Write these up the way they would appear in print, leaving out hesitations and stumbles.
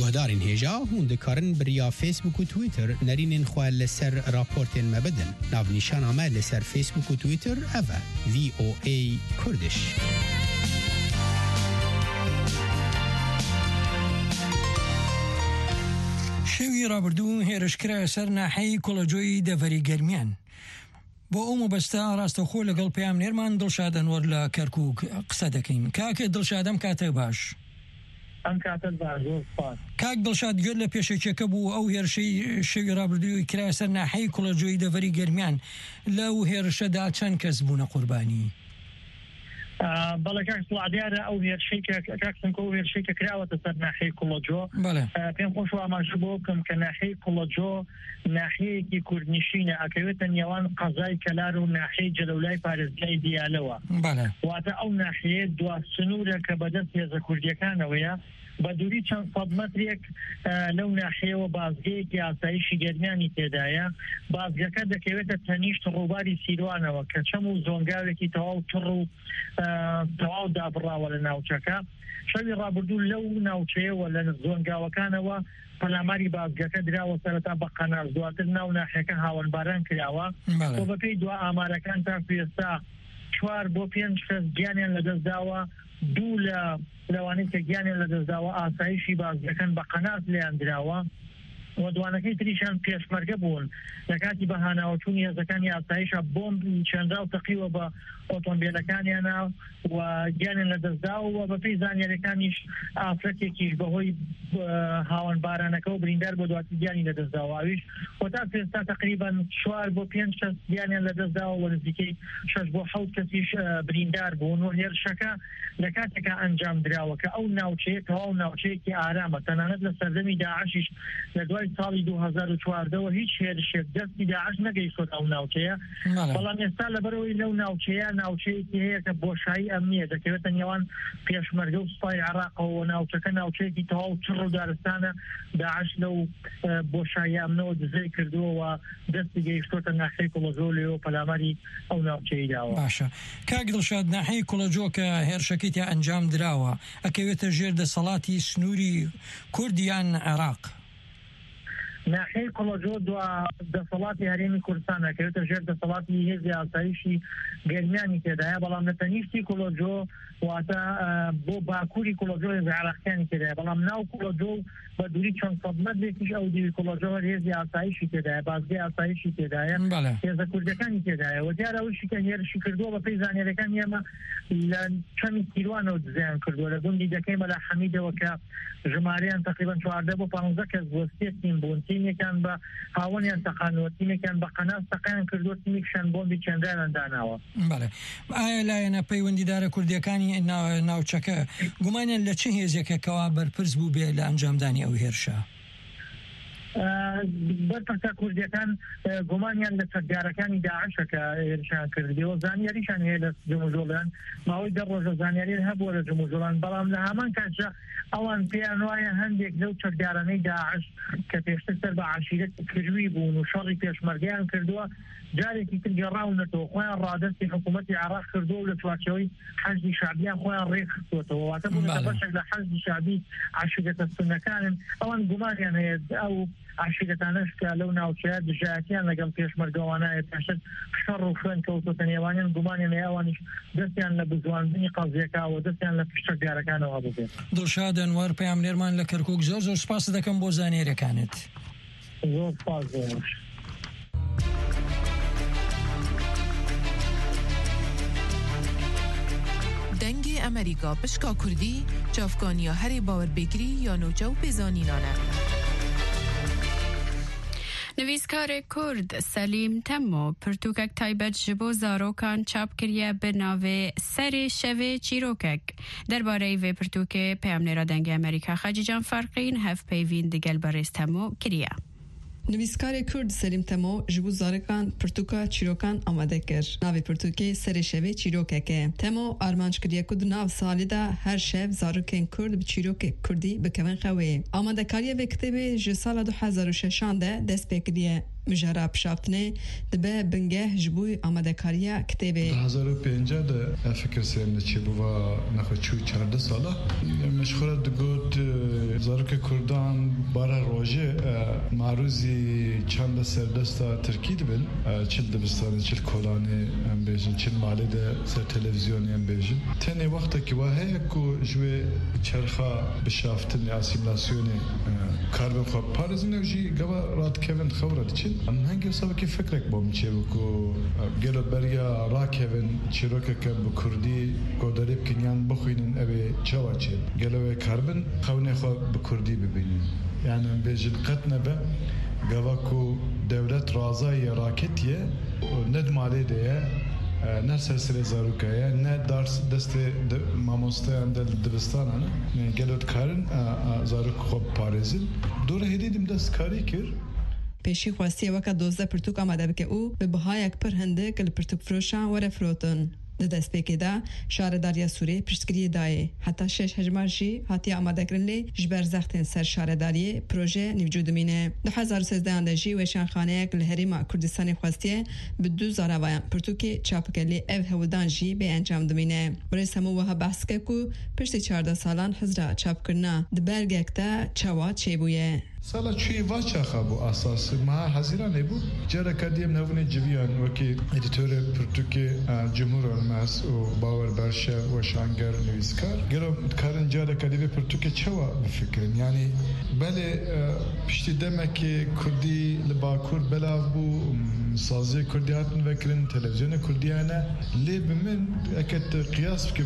آگهدارین هیجا هون دکارن بریا فیسبوک و تویتر نرینین خواه لسر راپورتین مبدن ناو نیشان آمه لسر فیسبوک و تویتر اوه VOA کردش. شوی رابردون هێرشکرا سەر ناحەی کۆڵەجۆی دەڤەری گەرمیان. بۆ ئەو مەبەستە ڕاستەوخۆ لەگەڵ پەیامنێرمان دڵشاد ئەنوەر لە کەرکووک قسە دەکەین. کاکە دڵشادەم کاتە باش. ئەم کاتە باش زۆر سپاس. کاک دڵشاد گوێت لە پێشێکەکە بوو ئەو هێرشەی شەوی رابردووی کرا سەر ناحەی کۆڵەجۆی دەڤەری گەرمیان لەو هێرشەدا چەند کەس بوونە قوربانی؟ بەڵێ کاک سڵادیارە ئەو هێرشەیکە ئەو هێرشەیکە کراوەتە سەر ناحەی کوڵەجۆ پێم خۆش ئاماژە بۆ بکەم کە ناحەی کوڵەجۆ ناحەیەکی کوردنشینە ئەکەوێتە نێوان قەزای کەلار و ناحەی جەلەولای پارێزگای دیالەوە واتە ئەو ناحەیە دوا سنوورە کە بەدەست هێزە کوردیەکانەوەیە بە دووری چەند سەد مەترێک لەو ناحەیەوە بازگەیەکی ئاسایشی گەرمیانی تێدایە بازگەکە دەکەوێتە تەنیشت ڕووباری سیروانەوە کە چەم و زۆنگاوێکی تەواو تڕ و تەواو دابڕاوە لە ناوچەکە شەوی ڕابردوو لەو ناوچەیەوە لە زۆنگاوەکانەوە پەلاماری بازگەکە دراوە سەرەتا بە قەناز دواتر ناو ناحەکە هاوەنباران کراوە بۆ بەپێی دوا ئامارەکان تا پێستا 4 بۆ 5 کەس گیانیان لەدەستداوە دوو لەوانەی کە گیانیان لەدەستداوە ئاسایشی بازگەکان بە قەناز لیان دراوە و دوانەکەی تریشان پێشمەرگە بوون لە کاتی بەهاناوەچوونی هێزەکانی ئاسایشە بۆمب چەندرا و تەقیوە بە ئۆتۆمبیلەکانیانە و گیانیان لەدەستداوە و بەپێی زانیاریەکانیش ئافرەتێکیش بەهۆی هاوەنبارانەکە و بریندار بۆ دواتی گیانی لەدەستداوە ئەویش و تا پێستا تقریبا 4 بۆ 5 کەس گیانیان لەدەستداوە و نزیکەی 6 بۆ 7 کەسیش بریندار بوون و هێرشەکە لە کاتێکە ئەنجام دراوە کە ئەو ناوچەیە تەواو ناوچەیەکی ئارامە تەنانەت لە سەردەمی داعشیش لە دوای ساڵی 2014ەوە هیچ هێرشێک دەستی داعش نەگەیشتۆ ئەو ناوچەیە بەڵام ئێستا لەبەرەوەی لەو ناوچەیە ناوچەیەکی هەیە کە بۆشایی ئەمنیە دەکەوێتە نێوان پێشمەرگە و سوپای عێراقەوە ناوچەکە ناوچەیەکی تەواو چڕ و دارستانە داعش لەو بۆشایی ئەمنەوە دزەی کردووە و دەستی گەیشتۆتە ناحەی کوڵەجۆ لێەوە پەلاماری ئەو ناوچەی داوە. باشە کاک دڵشاد ناحەی کوڵەجۆ کە هێرشەکەی تا ئەنجام دراوە ئەکەوێتە ژێر دەسەڵاتی سنووری کوردیان عێراق. ناحەی کوڵەجۆ دەسەڵاتی هەرێمی کوردستانە کەوێتە ژێر دەسەڵاتی هێزی ئاسایشی گەرمیانی تێدایە بەڵام لە تەنیشتی کوڵەجۆ واتە بۆ باکووری کوڵەجۆ هێزە عێراقیانی تێدایە بەڵام ناو کوڵەجۆ بە دووری چەند سەد مەترێکیش ئەو دیوی کوڵەجۆ هێزی ئاسایشی تێدایە بازگەی ئاسایشی تێدایە هێزە کوردەکانی تێدایە و دیارە ئەوشی کە هێرشی کردووە بەپێی زانیاریەکانی ئێمە لە چەمی سیروانەوە دزیان کردووە لە گوندی دەکەی مەلا حەمیدەوە کە ژمارەیان تقریبا 14 بۆ 15 کەس بۆ سێتین بوون تیمێکان بە هاوەنیان تەقانەوە تیمێکان بە قەناز تەقیان کردووە تیمێکشان بۆمبی چەندانیان داناوە. ئایا لایەنە پەیوەندیدارە کوردیەکانی ناوچەکە گومانیان لە چه هێزێکەکەوا بەرپرس بوو بێ لە ئەنجامدانی ئەو هێرشە؟ بەرپرسە کوردیەکان گومانیان لە سەردارەکانی داعشە کە هێرشان کردیەوە زانیاریشان هەیە لە جمهوریان ماوەی 10 ڕۆژە زانیاری هەبووە لە جمهوریان بەڵام لە هەمان کاتژە ئەوان پێیان وایە هەندێک لەو چەکدارانەی داعش کە پێشتر سەر بە عەشیرەتی کروی بوون و شەڕی پێشمەرگەیان کردووە جارێکی تر گەڕاونەتەوە خۆیان ڕادەستی حکوومەتی عێراق کردووە و لە چوارچەوەی حەشدی شعبیان خۆیان ڕێخستوەتەوە واتە بوونەتە بەشێک لە حەشدی شعبی عەشیرەتە سوننەکانن ئەوان گومانیان هەیە ئەو عەشیرەتانەش کە لەو ناوچەیە دژایەتیان لەگەڵ پێشمەرگەوانایە پێشتر شەڕ و خوێن کەوتوتە نێوانیان گومانیان هەیە ئەوانیش دەستیان لە بزواندنی قەزیەکەوە دەستیان لە پشتەکدارەکانەوە هەبوو. دڵشاد ئەنوەر پەیامنێرمان لە کەرکووک زۆر سوپاس دەکەم بۆ زانیاریەکانت. زۆر سپاس. دنگ امریکا پشکا کردی چافکانیا هری باور بگیری یا نوچه و بزانینانه. نویسکار کرد سلیم تمو پرتوکک تایبەت جبو زاروکان چاپ کریه به ناو سر شوه چیروکک درباره و پرتوک پیامنێرە دەنگی ئەمریکا خەجیجان فەرقین هەف پەیوین دگەل بەڕێز تەمو کریه. نویسکار کرد سلیم تمو جبو زارکان پرتوکا چیروکان آماده کرد. ناو پرتوکی سر شوه چیروککه. تمو آرمانج کریه کد ناو سالی دا هر شب زارکان کرد به چیروک کردی بکوان خواه. آماده کاریه و کتبه جسال 2006 ده دست بکریه. مجرا پشافتنه دبه بنگه جبوی آماده کاریا کتابه 2015 ده فکر سیم چی بوا نخوچوی 14 ساله مشغول دگوت زاروک کردان بارا روزه معروضی چند سردستا ترکی دبن چل دبستانی چل کلانی ام بیشن چل مالی ده سر تلویزیونی ام بیشن تنی وقتا که واهی کو جوی چرخا بشافتن اسیملاسیونی کاربن خواب پارزن اوجی گوا رات کوین خورد چین هنگی سبب کی فکرک بام چه بکو گلو بریا را کوین چیروکه که بکردی گودریب کنیان بخوینن اوی چوا چه گلو کاربن خونه خواب بکردی ببینن یعنی بیشن قطنه به گوا کو دولت رازای راکتیه ند مالی دیه نه سلسله زاروکایه نه درس دست ماموستان دبستانه نه گلوت کارن زاروک خوب پارزین دوره هدیدیم دست کاری کر پیشی خواستی وقت 12 پرتوک آماده بکه او به بهای پر هنده کل پرتوک فروشان وره فروتن دست پیکی دا شارداریا سوری پشتگیری دایه حتی 6 هجمار جی حتی آماده کرنلی جبر زختن سر شارداری پروژه نوجود مینه 2013 آنده جی وشان خانه کل هریما کردستانی خواستی به 2000 وایان پرتوکی چاپکلی او هودان جی به انجام دمینه برای همو وها بحث که کو پشت 14 سالان حضره چاپ کرنا دبرگک تا چوا چه بویه سالا چی واچه خابو اساس ما حزیرانه بود جرا کدیم نوونه جویان وکی ادیتور پرتوکی جمهور الماس و باور برشه و شانگر نویسکار گرو کارن جرا کدیم پرتوکی چوا بفکرن یعنی بله پشتی دمکی کردی لباکور بلاو بو سازی کردیاتن وکرن تلویزیون کردیانه لی بمن اکت قیاس که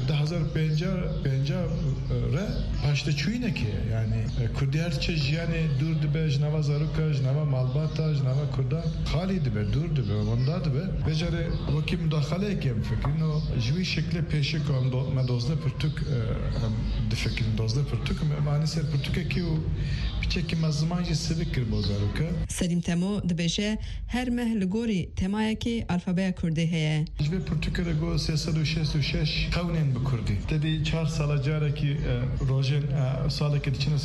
2050 را پشت چوینه که یعنی کردیار چه جیانه دور دبه جنوا زاروکا جنوا مالباتا جنوا کردان خالی دبه دور دبه وندا دبه بجاره وکی مداخله کم فکرینو جوی شکل پیشه که من دوزده پرتوک دفکرین دوزده پرتوک معنی سر پرتوکه که پیچه که مزمانجی سوی کر با زاروکا سلیم تمو دبیشه هر مهل گوری تمایه که الفابه کرده هیه جوی پرتوکه رگو 366 قونین بکردی تدی 4 سال جاره که روژن ساله که دیچنه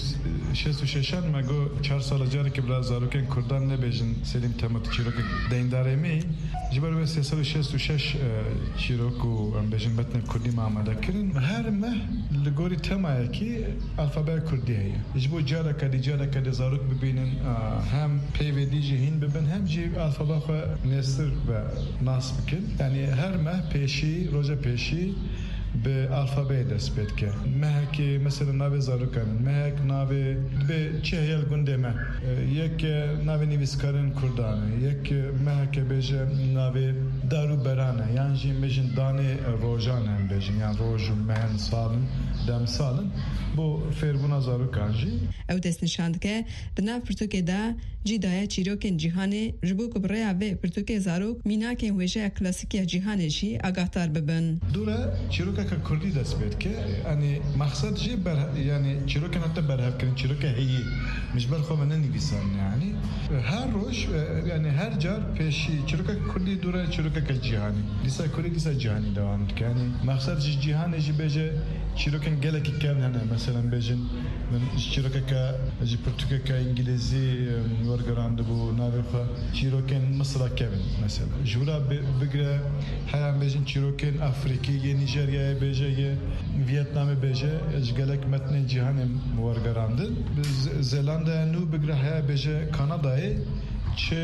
366 مگو 4 سال جاره که برای زاروکن کردان نبیجن سلیم تمت چیروک دینداره می جبر 366 چیروکو بیجن بتن کردی معامله کردن هر مه لگوری تمایه که الفابه کردی هیه جبو جاره کدی زاروک ببینن هم پیویدی جهین ببین هم جی الفابه خو نستر و ناس بکن یعنی هر مه پیشی روزه پیشی به الفابه دست بید که مهک مثلا ناو زاروکان مهک ناو به چه هیل گنده مه یک ناو نویسکارن کردانه یک مهک بیجه ناو دارو برانه یعنی جیم بیجن دانه روژان هم بیجن یعنی روژ مهن سالن دم سالن بو فیربونا زاروکان جی او دست نشاند که دناو پرتوکه دا جی دایه چیروکن جیهانه جبو کبرای اوه پرتوکه زاروک میناکن ویجه کلاسیکی جیهانه جی آگاهتار ببن دوره چیروکه که کردی دست بید که یعنی مقصد جی یعنی چیروکه حتی برهف کنن چیروکه هیی مش برخوا من نویسن یعنی هر روش یعنی هر جار پیشی چیروکه کردی دوره چیروکه که جیهانی لیسا کردی لیسا جیهانی دوام که یعنی مقصد جی جیهانه جی بیجه چیروکن گله که کم نه مثلا بیجن چیروکه که جی پرتوکه که انگلیزی ورگراند بو ناوخه چیروکن مصر کم مثلا جورا بگره هیام بیجن چیروکن افریقی نیجریه بیجه ویتنام بیجه اجگلک متن جهان ورگراندن زلندا نو بگره هیا بیجه کانادای چه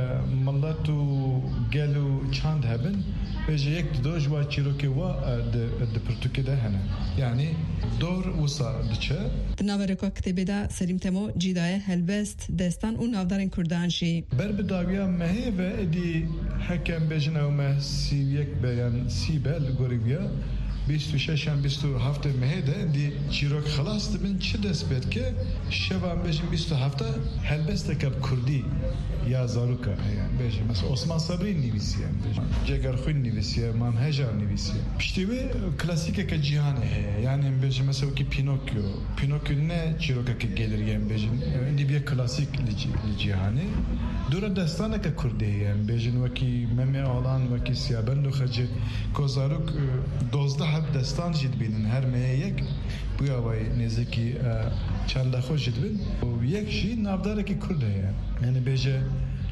ملت و گلو چند هبن بیجه یک دو جوا چیروکی و د پرتوکی ده هنه یعنی دور وسا دچه دناورکو کتبی دا سلیم تمو جیدای هلوست دستان و نافدارن کردان شی بر بداویا مهی و ادی حکم بیجن او مه سی یک بیان سی بل گوریویا 26 هم 27 مهده دی چیروک خلاص دبن چه دست بید که شبان بیشن 27 هلبسته کب کردی یا زاروکا هیان بیشن مثلا عثمان صبری نویسیه جگرخوی نویسیه منهجر نویسیه پشتیوی کلاسیکه که جیهانه هی یعنی بیشن مثلا که پینوکیو نه چیروکا که گلریه بیشن اندی بیا کلاسیک جیهانه دور دستانه که کردی هیان بیشن وکی ممی آلان وکی سیابندو خجه که زاروک 12 هب دستان جد بینن هر مه یک بویا وای نزدیکی چند خوش جد بین و یک شی نافداره که کرده یعنی بیجه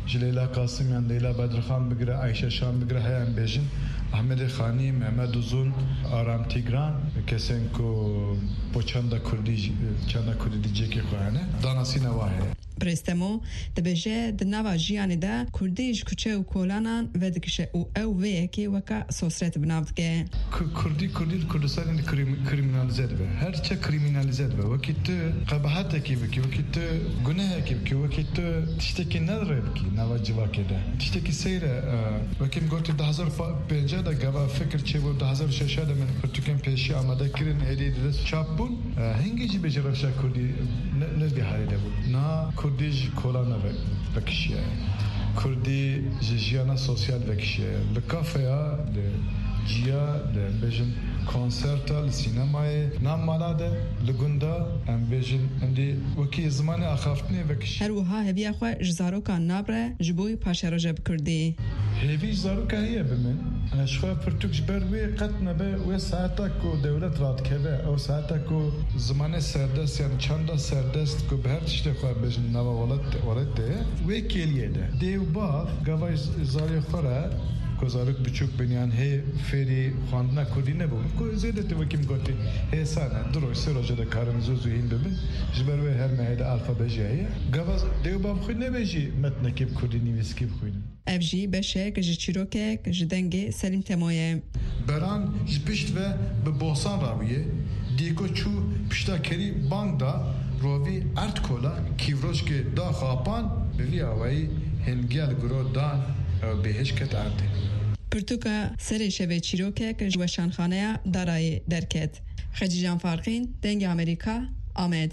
جلیلا قاسمیان لیلا بدرخان بگره عایشه شام بگره هیان بیجن احمد خانی محمد دوزون آرام تیگران کسین کو پوچاندا کردی جکی خوانه داناسی نواهه برستمو دبجه دنوا جیانی دا کردیش کچه و کولانان و دکشه او ویکی وکا سوسرت بنابد که کردی کردستان کریمینالیزه به هر چه کریمینالیزه به وکی تو قباحت کی وکی تو گناه کی وکی تو تشتکی نداره کی نوا جواکی ده تشتکی سیره وکی میگوتی 2050 دا گوا فکر چه بود 2006 دا من پرتوکن پیشی آماده کردن هدیه دست چاپون هنگی جی بجراشا کردی ندی حالی ده بود نه کردیش کلانا بکشیه کردی جیانا سوسیال بکشیه لکافیا لجیا لبیجن کنسرتا لسینمای نام مالاده لگندا ام بیجن اندی وکی زمان آخافتنی بکشیه هر وها هوی اخواه جزارو کان نابره جبوی پاشراجه بکردی هیوی زارو که هیه بمن اشخوا پرتوکش بروی قطنه به و ساعتا کو دولت راد که او ساعتا کو زمان سردست یعنی چند سردست کو به هر تشت خواه بجن نوا ولد ده و کلیه ده دیو باف گوای زاری خوره کوزارک بچوک بنیان هی فری خواندنا کردی نبود کو زیاده تو کیم گفتی هی سانه دروش سراجه ده کارن زوزوین ببین جبروی هر مهد الفابجیه گواز دیو باف خود نبیجی متن کیب کردی نیویس کیب خود افجی بشه که چیروکه که دنگ سلیم تمایه بران پشت و به بوسان راویه دیگو چو پشتا کری بانک دا روی ارت کولا کیوروش که دا خاپان بلی آوایی هنگیال گرو دان بهش کت ارده پرتوکا سر شبه چیروکه که جوشانخانه دارای درکت خجیجان فارقین دنگ امریکا آمد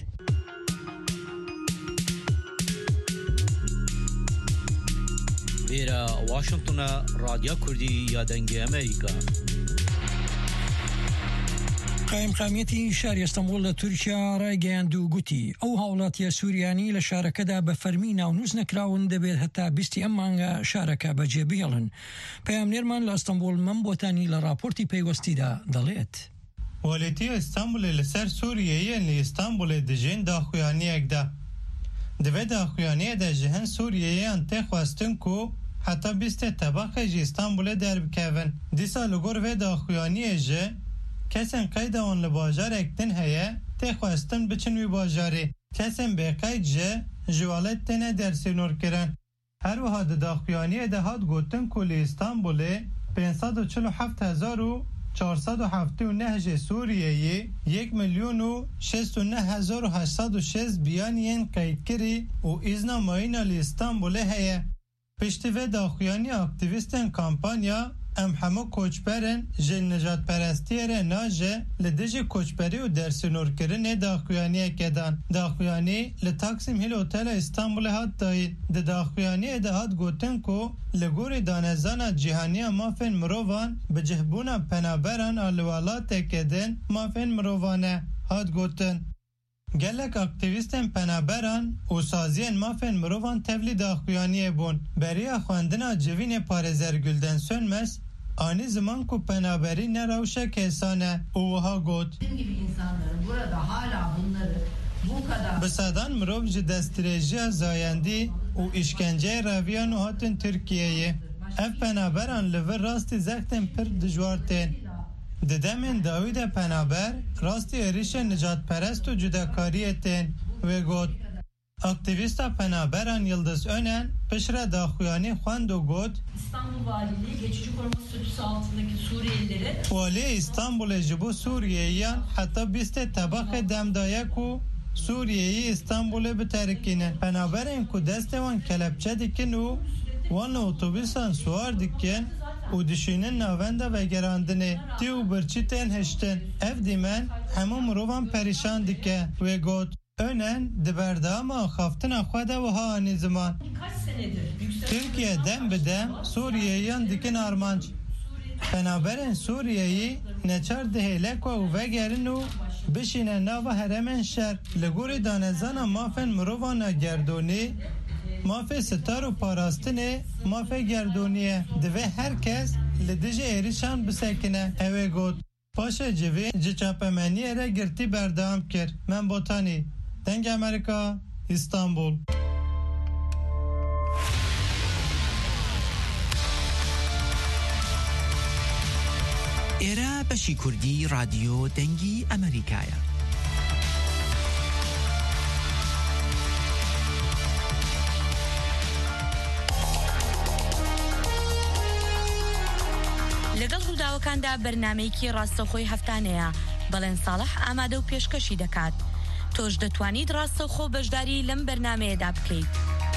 ویرا واشنطن رادیو کردی یا دنگ امریکا قایمقامیەتی شاری ئەستەمبوڵ لە تورکیا ڕایگەیاند و گوتی ئەو هاوڵاتیە سووریانی لە شارەکەدا بە فەرمی ناونووس نەکراون دەبێت هەتا 20 ئەم مانگە شارەکە بەجێ بهێڵن. پەیامنێرمان لە ئەستەمبوڵ مەمبۆتانی لە راپۆرتی پەیوەستیدا دەڵێت. وەلێتی ئەستەمبولێ لەسەر سووریەیە لە ئەستەمبولێ دژێن داخوایانیەکدا. دەبێت داخوایانیەدا ji hin سووریەیان tê xwestin ku heta 20 tebaqê ji ئەستەمبولê derbikevin. Dîsa li gor vê daxuyaniyê jî kesên qeyda wan li bajarek din heye tê xwestin biçin wî bajarê. Kesên bêqeyd jî ji walet têne dersînorkirin. Her wiha di daxuyaniyê de hat gotin ku li İstanbulê 547,479 ji Sûriyeyê 1,069,806 biyaniyên qeydkirî û îzna mayîna li İstanbulê heye. Piştî vê daxuyanî aktivîstên kampanya em hemû koçberin ji nijadperestiyê re naje li dijî koçberî û dersînorkirinê daxuyaniyekê dan. Daxuyanî li Taksim Hil Otela İstanbulê hat dayîn. Di daxuyaniyê de hat gotin ku li gorî danezana cîhaniya mafên mirovan bi cihbûna penaberan a li welatekê din mafên mirovan e hat gotin. Gelek aktivîstên penaberan û saziyên mafên mirovan tevlî daxuyaniyê bûn. Beriya xwendina civînê Parêzergülden Sönmez ani zaman ku penaberî ne rewşek hêsan e û wiha got. Bi sedan mirov ji destdirêjiya zayendî û îşkenceyê reviyan û hatin Tirkiyeyê. Ev penaberan li vir rastî zextên pir dijwar tên. Di demên dawî de penaber rastî êrişên nicatperest û cudekariyê tên wê got. Aktivîsta penaberan Yıldız Önen pişre daxuyanî xwend û got İstanbul Valiliği geçici koruma statüsü altındaki Suriyelileri Valî İstanbulê ji bo Sûriyeyiyan heta 20 tebaqê dem daye ku Sûriyeyî İstanbulê biterikînin. Penaberên ku destê wan kelepçe dikin û wan li otobûsan swar dikin û dişînin navenda vegerandinê tî û birçî tên hiştin. Ev dîmen hemû mirovan perîşan dike wê got. Önen di berdama axaftina xwe de wiha anî ziman. Tirkiye dem bi dem Sûriyeyiyan dikin armanc. Penaberên Sûriyeyî neçar dihêlek û vegerin û bişîne nava heremên şer. Li gorî danezana mafên mirovana gerdonî mafê sitar û parastinê mafê gerdoniye. Divê herkes li dijî êrişan bisekine ew ê got. Paşa civê ji çapemeniyê re girtî berdewam kir. Min botanî. Deng Amerika, İstanbul. إيرا بشي كردي راديو دنگی أمريكايا. لەگەڵ ڕووداوەکاندا بەرنامەیەکی ڕاستەوخۆی هەفتانەیە بەڵێن ساڵح ئامادە و پێشکەشی دەکات. تۆش دەتوانیت ڕاستەوخۆ بەشداری لەم بەرنامەیەدا بکەیت.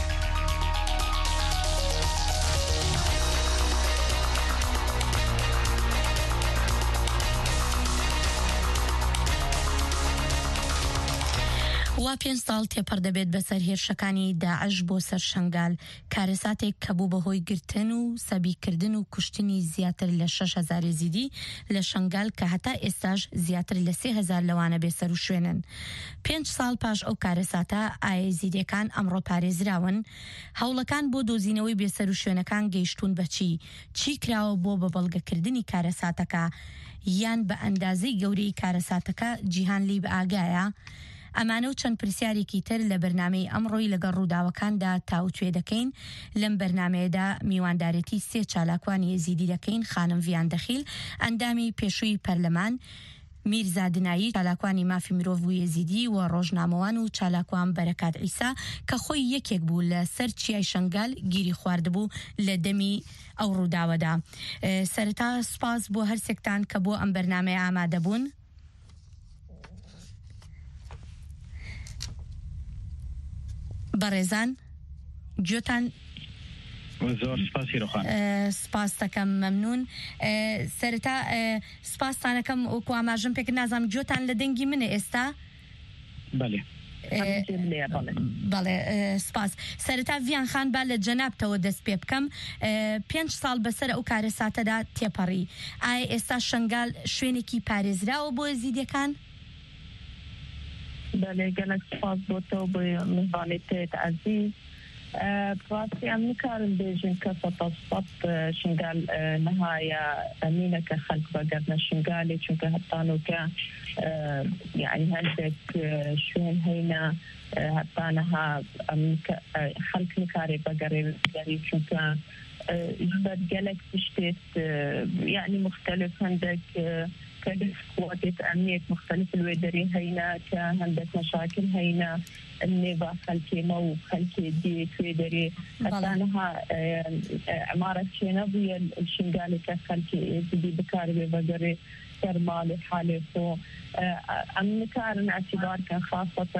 وا 5 ساڵ تێپەر دەبێت بەسەر هێرشەکانی داعش بۆ سەر شنگال، کارەساتێک کە بوو بەهۆی گرتن و سەبیکردن و کوشتنی زیاتر لە 6,000 زیدی لە شنگال کە هەتا ئێستاش زیاتر لە 3,000 لەوانە بێسەر و شوێنن. 5 ساڵ پاش ئەو کارەساتە ئایزیدەکان ئەمڕۆ پارێزراون. هەوڵەکان بۆ دۆزینەوەی بێسەر و شوێنەکان گەیشتون بەچی؟ چی کراوە بۆ بەبەڵگەکردنی کارەساتەکە؟ یان بە ئەندازەی گەورەی کارەساتەکە جیهان لی بە ئاگایە؟ ئەمانە و چەند پرسیارێکی تر لە بەرنامەی ئەمڕۆی لەگەڵ ڕووداوەکاندا تاوتوێ دەکەین. لەم بەرنامەیەدا میواندارەتی 3 چالاکوانی یەزیدی دەکەین: خانم ڤیان دەخیل، ئەندامی پێشووی پەرلەمان، میرزا دنایی، چالاکوانی مافی مرۆڤ و یەزیدی و ڕۆژنامەوان و چالاکوان بەرەکات عیسا کە خۆی یەکێک بوو لە سەر چیای شنگال گیری خواردبوو لە دەمی ئەو ڕووداوەدا. سەرەتا سپاس بۆ هەرسێکتان کە بۆ ئەم بەرنامەیە ئامادە بوون. بەڕێزان گوێتان زۆر سپاسی ڕۆخان. سپاس دەکەم، مەمنون. سەرەتا سپاستانەکەم وەکو ئاماژەم پێکرد، نازانم گوێتان لە دەنگی منە ئێستا؟ بەڵێ بەڵێ سپاس. سەرەتا ڤیان خان با لە جەنابتەوە دەست پێ بکەم. 5 ساڵ بەسەر ئەو کارەساتەدا تێپەڕی. ئایا ئێستا شنگال شوێنێکی پارێزراوە بۆ یەزیدیەکان؟ بله گلک سپاس بۆ تۆ بۆ میوانێتت عزیز. ڕاستی ئەم نکارم بێژین کە سەد شنگال نەهایە ئەمینە کە خەلک بەگەرنە شنگالێ، چونکە هەتانۆکە یعنی هەندێک شوێن هەینە هەتانەها خەلک نکارێ بەگەڕێ، چونکە بەر گەلک تشتێت یعنی مختلف هەندێک قوات أمنية مختلفة الويدري هينا كهندك مشاكل هينا النيفا خلكي مو خلكي دي تويدري أتانها عمارة شينابية الشنغالي كخلكي دي بكاربي بقري كرمالي حالي فو أمنكارن اعتبار كان خاصة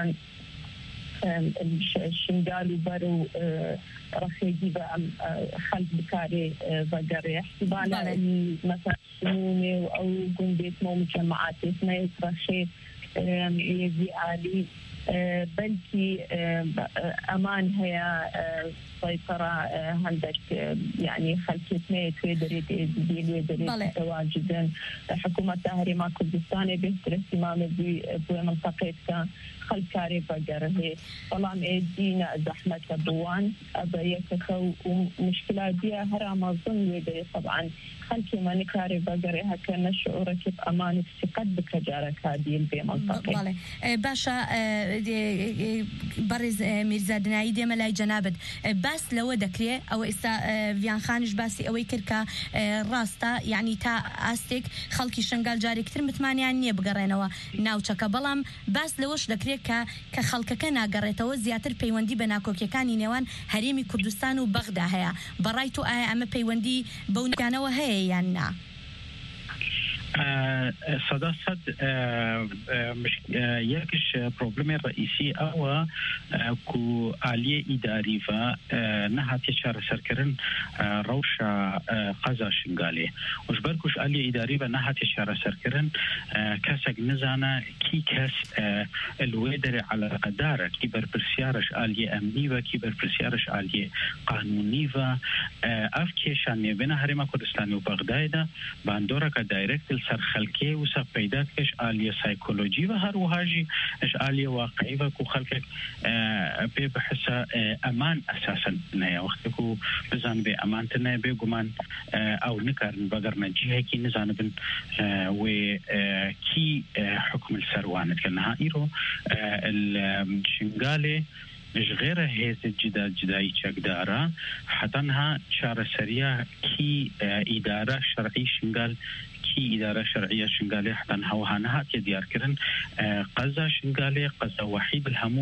الشنغالي برو رخيجي خلق بكاري بقري احتمالا مثلا سمومي أو جنديت مو مجمعات اسمها رخي يزي عالي بلكي أمان هي سيطرة عندك يعني خلفيتنا تويدري دي تواجدا حكومة تهريمة كردستان بيهتر اهتمام بمنطقتها خلكاري بقره طالما دينا زحمة بوان أبيكخو ومشكلة دي هرم أظن ويدري طبعا خلكي ما نكاري بقره هكذا شعورك بأمان الثقة بكجارك هذه بمنطقة. باشا برز میرزا دنایی دێمە لای جەنابەت. باس لەوە دەکرێت ئەوە ئێستا ڤیان خانش باسی ئەوەی کرد کە ڕاستە یعنی تا ئاستێک خەڵکی شنگال جارێکتر متمانیان نییە بگەڕێنەوە ناوچەکە، بەڵام باس لەوەش دەکرێت کە خەڵکەکە ناگەڕێتەوە زیاتر پەیوەندی بە ناکۆکیەکانی نێوان هەرێمی کوردستان و بەغدا هەیە. بەڕای تۆ ئایا ئەمە پەیوەندی بەو نکانەوە هەیە یان نا؟ صد یکیش پروبلم رئیسی او کو عالیه اداری و نهاتی چار سرکرن روشا قضا شنگالی وش برکوش عالیه اداری و نهاتی چار سرکرن کسک نزانه کی کس الویدر على قداره کی بر پرسیارش عالیه امنی و کی بر پرسیارش عالیه قانونی و اف کشانی بین هرم کردستان و بغداد باندورا که دایرکت سر خلکی و سر پیدا کش عالیه سایکولوژی و هر وهاجی اش عالیه واقعی و کو خلک به بحث امان اساسا نه وقتی کو بزن به امان تنه به گمان او نکارن بگر نجیه کی نزان بن و کی حکم السروان کنها ایرو الشنغاله مش غير هيز جداي چقدارا حتى انها شارع سريع كي اداره شرعي شنغال هي إدارة شرعية شنقالي حتى هوهانها تديار كرن قزا شنقالي قزا وحيد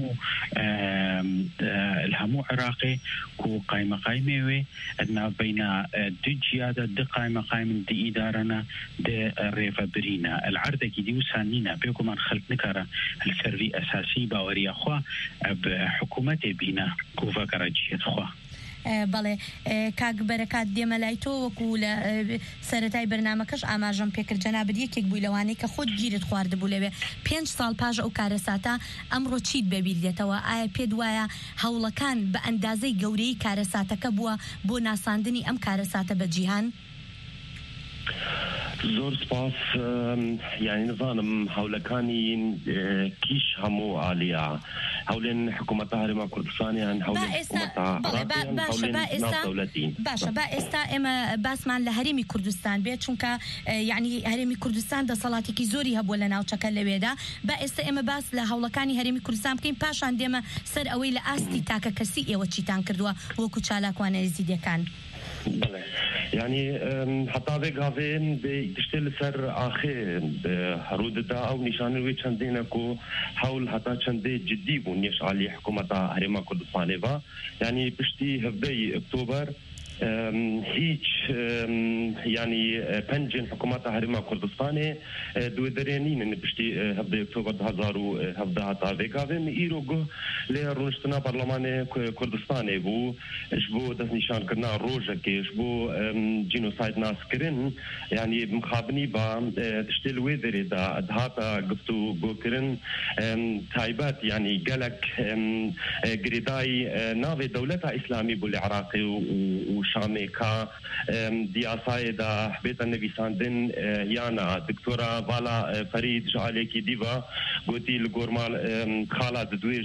الهمو عراقي كو قايمة أدنا بين دي جيادة دي قايمة دي إدارنا دي ريفا برينا العردة دي وسانينا بيكو من خلق نكارا السرفي أساسي باوري أخوا بحكومة بينا كو فاكراجية أخوا بەڵێ کاک بەرەکات دێمە لای تۆ وەکو لە سەرەتای بەرنامەکەش ئاماژەم پێکرد جەنابەت یەکێک بووی لەوانەی کە خۆت گیرت خواردبوو لەوێ 5 ساڵ پاش ئەو کارەساتە ئەمڕۆ چیت بەبیر دێتەوە ئایا پێت وایە هەوڵەکان بە ئەندازەی گەورەی کارەساتەکە بووە بۆ ناساندنی ئەم کارەساتە بە جیهان؟ زۆر سپاس یعنی نزانم هەولەکانی کیش هەموو عالیا هەولێن حکوومەتە هەرێما کوردستانیان باشە با ئێستا ئێمە باسمان لە هەرێمی کوردستان بێت چونکە یعنی هەرێمی کوردستان دەسەڵاتێکی زۆری هەبووە لە ناوچەکە لەوێدا با ئێستا ئێمە باس لە هەوڵەکانی هەرێمی کوردستان بکەین پاشان دێمە سەر ئەوەی لە ئاستی تاکە کەسی ئێوە چیتان کردووە وەکو چالاکوانە نزیدەکان. يعني حتى بقافين بتشتغل سر آخر هرودة أو نشان الوي چندينكو حول حتى چندي جدي بنيش على حكومة هرما كردستان با يعني بشتي هفدي أكتوبر هیچ يعني پنجن حکومت هرما کردستان دو درینین نبشتی هفته اکتبر 2017 تا وکاویم ایرو گه لی رونشتنا پارلمان کردستان بو شبو دست نشان کرنا روزه که شبو جنوساید ناس کرن يعني مخابني با تشتل ويدري دا دهاتا قفتو بو کرن تايبات يعني قالك قريداي ناوي دولتا اسلامي بو العراقي شامي كا دياساي دا حبيت النبيساندن يانا دكتورة بالا فريد جعليكي ديفا قوتي الجورمال خالد دوي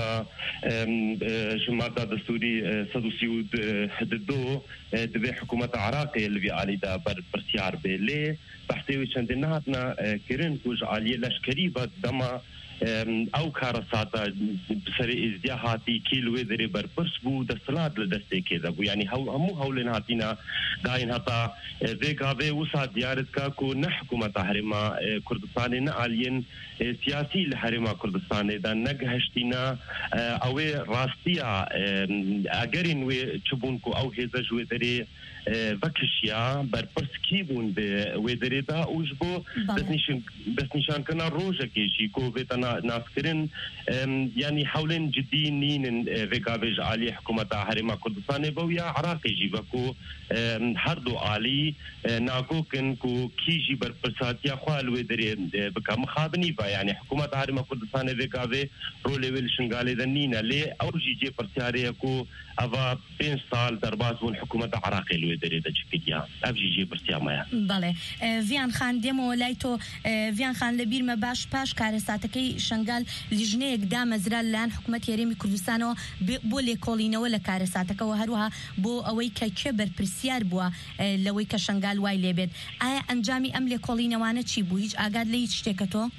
جمادا دستوري سدوسيود ددو دبي حكومة عراقي اللي في علي دا برسيار بيلي بحثي وشندناتنا كرن كوج علي لشكري بد دما او كارساتا بسر ازدياهاتي كيلو ذري بربرس بو دستلات لدستي كذا بو يعني همو هولناتينا داين هتا ذيكافي وسا ديارتكا كو نحكومة هرما كردستان نعالين سياسي لهرما كردستان دا نگهشتينا او راستيا اگرين وي چبونكو او هزج وذري وكشيا بربرس كيبون وذري دا اوجبو بس نشان كنا روجا كيشي كو بيتنا ناسكرين يعني حولين جديين فيكافيج علي حكومة هرما كردستان بويا عراقي جيبكو هردو علي ناكوكن كو كيجي بربرساتيا خوال وذري بكا مخابني با يعني حكومة هرما كردستان فيكافي رولي ويلشنغالي دنينا لي او جي برسياري كو افا 5 سال درباز بون حكومة عراقي الوذري دا جكتيا افجي برسيامايا بله فيان خان ديمو لايتو فيان خان لبير ما باش كارساتكي شنغال لجنەیەک دامەزرا لەلایەن حکوومەت هەرێمی کوردستانەوە بۆ لێکۆڵینەوە لە کارەساتەکەەوە هەروەها بۆ ئەوەی کە کێ بەرپرسیار بووە لەوەی کە شنغال وای لێبێت ئایا ئەنجامی ئەم لێکۆڵینەوانە چی بوو هیچ ئاگاد لە هیچ شتێکە تۆ؟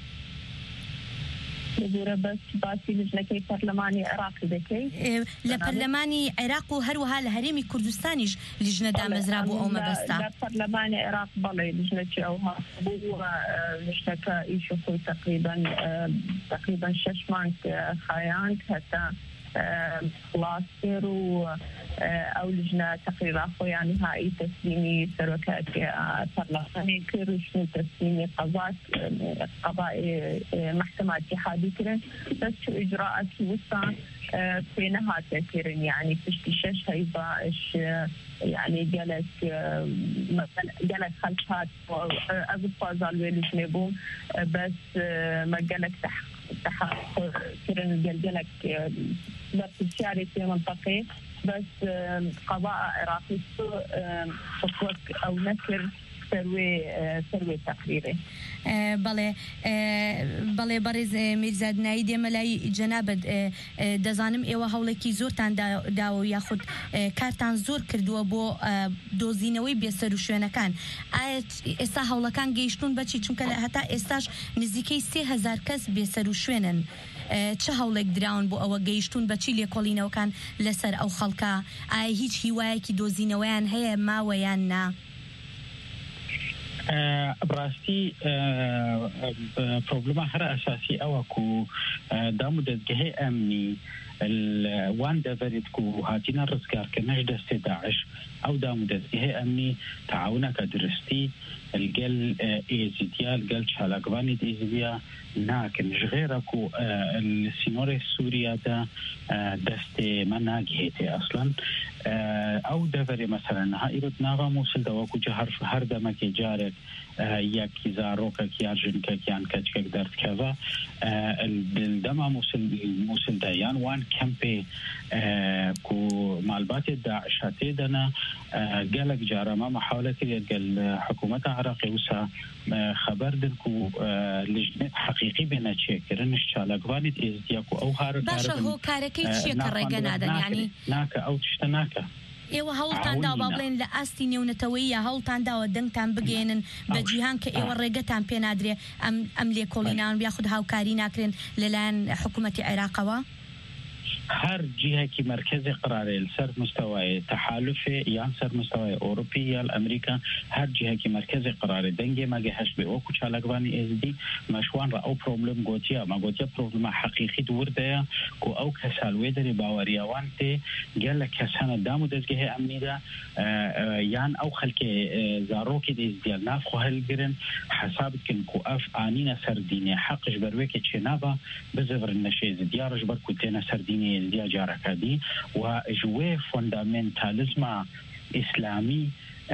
بس باسی لجنەکەی پەرلەمانی عێراق دەکەی لە پەرلەمانی عێراق و هەروەها لە هەرێمی کوردستانیش لیژنە دامەزرا بۆ ئەو مەبەستە لە پەرلەمانی عێراق بەڵێ لیژنەی ئەوها بوو لیژنەکە ئیش خۆی تقریبا 6 مانگ خایاند هەتا خلاصير او لجنه تقرير اخويا نهائي تسليمي سركات برلماني كرش تسليمي قضاء محكمه اتحاديه كرن بس شو اجراءات وسط في نهايه كرن يعني تشتيش هيباش يعني جالك خلفات ابو فازال ويلش بوم بس ما جالك تحقق كرن جالك بس في منطقة بس قضاء عراقي خطوة أو نشر سروي تقريري بەڵێ بەڕێز میرزادنایی دێمە لای جەنابەت دەزانم ئێوە هەوڵێکی زۆرتان داوە یاخود کارتان زۆر کردووە بۆ دۆزینەوەی بێسەر و شوێنەکان ئایا ئێستا هەوڵەکان گەیشتون بەچی چونکە هەتا ئێستاش نزیکەی 3000 کەس بێسەر و شوێنن چه هەوڵێک دراون بۆ ئەوە گەیشتون بەچی لێکۆڵینەوەکان لەسەر ئەو خەڵکە ئایا هیچ هیوایەکی دۆزینەوەیان هەیە ماوەیان نا؟ براستي بروبلما هر أساسي أوكو دامو دزجه أمني الوان دفرت كو هاتينا الرزقار كناش دست داعش أو دامو دزجه أمني تعاونا كدرستي الجل إيزيديا الجل شالاقواني إيزيديا ناكن غيركو السينور السوريا دا دست ما جهتي أصلا أو دفري مثلا هاي ردناغا موصل دواكو جهر هر دمك جارك یکی زاروکه کیارجن که کیان کچک درد کوا الدما موصل دایان وان کمپی کو معلومات داعشاتی دنا قالك جارما محاولة قال حكومة عراقي وسا خبر دنكو لجنة حقيقي بنا تشكرن الشالقواني تيزدياكو أو هار باشا هو كاركي تشكر رجنادا يعني ناكا أو تشتناكا ايوه هەوڵتان دا باڵێن لە ئاستی نێونەتەوەیە هەوڵتان داوە دەنگتان بگێنن بە جیهان کە ئێوە ڕێگەتان پێ نادرێ ئەم لێکۆڵینان یاخود هاوکاری ناکرێن لەلایەن حکوومەتی عێراقەوە هر جهة كي مركزي قراري سر مستوى تحالف يان سر مستوى أوروبي يا الأمريكا هر جهة كي مركزي قراري دنجي ما جهش بأوكو شالقواني إزدي مشوان رأو بروبلم قوتيا ما قوتيا بروبلم حقيقي دور ديا كو أو كسال ويدري باوريا وانتي قال لك كسانة دامو دزجه أمني دا يان أو خلك زاروكي ديزديال نافخو هالجرن حسابت كن كو أف آنينا سرديني حقش برويكي تشنابا بزفر النشيز ديارج بركو تينا سرديني دي جاركادي وجوه فوندامنتاليزم إسلامي